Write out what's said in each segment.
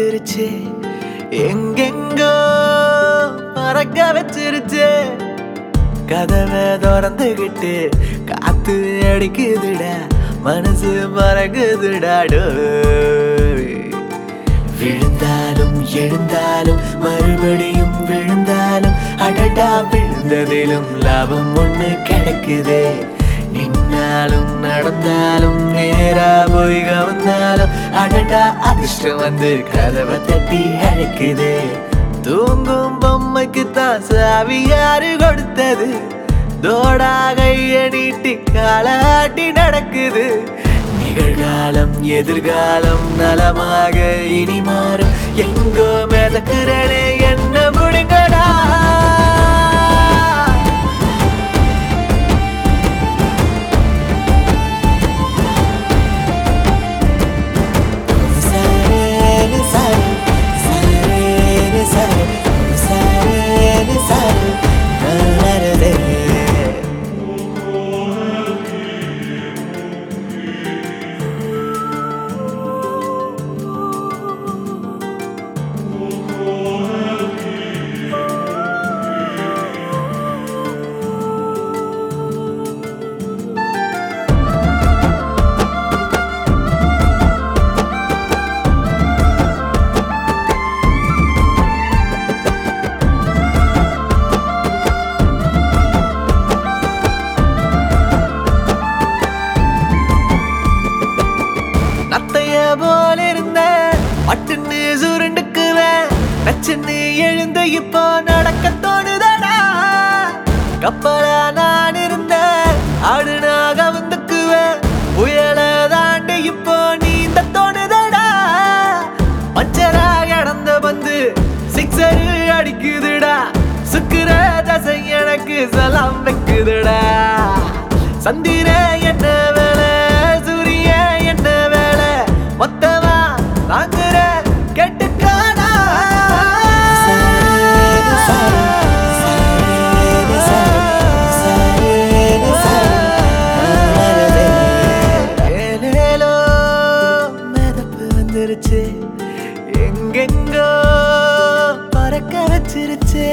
வந்துருச்சு எங்கெங்கோ பறக்க வச்சிருச்சு கதவை திறந்துகிட்டு காத்து அடிக்குதுடா மனசு மறக்குதுடாடோ விழுந்தாலும் எழுந்தாலும் மறுபடியும் விழுந்தாலும் அடடா விழுந்ததிலும் லாபம் ஒண்ணு கிடைக்குதே நின்னாலும் நடந்தாலும் நேரா போய் கவர்ந்தாலும் அடடா அதிர்ஷ்டம் வந்து கதவை தட்டி அழைக்குதே தூங்கும் பொம்மைக்கு தான் சாவி யாரு கொடுத்தது தோடா கைய நீட்டி காலாட்டி நடக்குது நிகழ்காலம் எதிர்காலம் நலமாக இனி மாறும் எங்கோ மிதக்குறனே என்ன முடிங்கடா போல இருந்த பட்டுன்னு சுருண்டுக்குவேன் நச்சுன்னு எழுந்த இப்போ நடக்க தோணுதடா கப்பலா நான் இருந்த ஆடுனாக வந்துக்குவேன் புயல தாண்டி இப்போ நீந்த தோணுதடா பச்சரா கடந்த பந்து சிக்ஸர் அடிக்குதுடா சுக்குற தசை எனக்கு சலாம் வைக்குதுடா சந்திர என்ன வேலை சூரிய என்ன வேலை மொத்தமா வாங்குற கெட்டுக்கானா ஏலேலோ மிதப்பு வந்துருச்சு எங்கெங்கோ பறக்க வச்சிருச்சு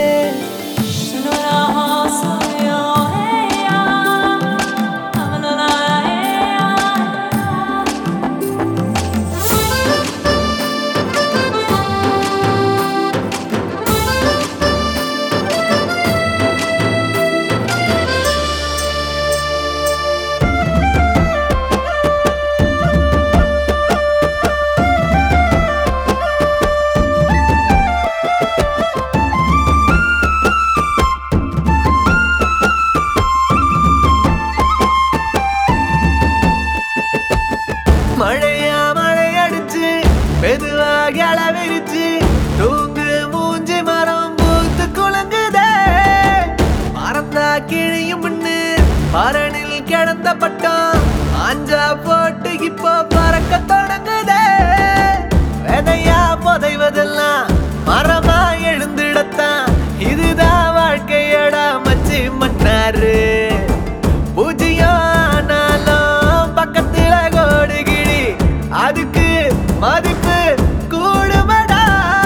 மழையா மழை அடிச்சு மெதுவாக அளவிருச்சு தூங்கு மூஞ்சி மரம் பூத்து குலுங்குதே மறந்தா கிழியும் முன்னு பரணில் கிடந்த பட்டம் ஆஞ்சா போட்டு இப்போ பறக்க தொடங்குதே விதையா புதைவதெல்லாம் மரமா எழுந்திடத்தான் இதுதான் வாழ்க்கையடா மச்சி மன்னாரு பூஜ்யம் ஆனாலும் பக்கத்துல கோடுகிழி அதுக்கு மதிப்பு கூடுமடா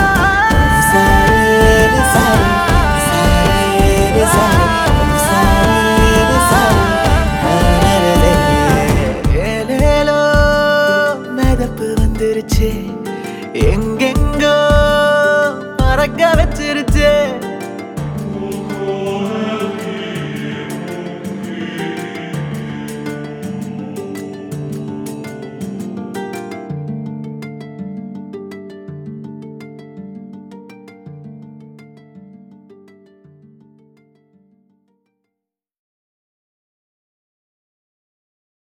ஏலேலோ மிதப்பு வந்துருச்சு எங்கெங்கோ பறக்க வச்சிருச்சு